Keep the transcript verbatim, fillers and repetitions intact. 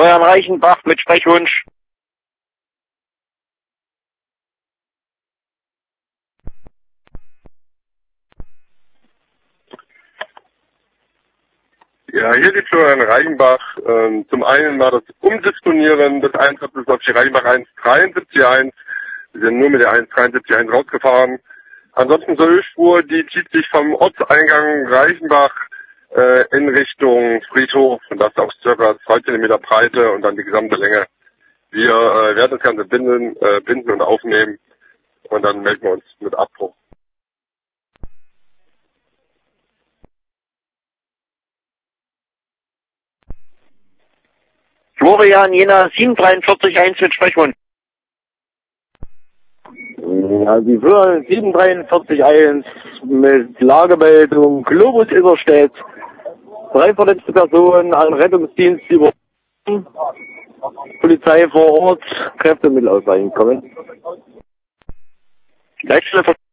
Florian Reichenbach mit Sprechwunsch. Ja, hier die Florian Reichenbach. Ähm, zum einen war das Umdisponieren des Eintrittes auf die Reichenbach eins drei sieben eins. Wir sind nur mit der eins drei sieben eins rausgefahren. Ansonsten zur Ölspur, die zieht sich vom Ortseingang Reichenbach äh, in Richtung Friedhof und das auf circa zwei Zentimeter Breite und dann die gesamte Länge. Wir äh, werden das Ganze binden, äh, binden und aufnehmen und dann melden wir uns mit Abbruch. Florian Jena sieben drei vier eins mit Sprechwunsch. Ja, die Florian sieben drei vier eins mit Lagemeldung Globus Isserstedt. Drei verletzte Personen an Rettungsdienst über Polizei vor Ort, Kräfte mit ausreichend kommen. Leitstelle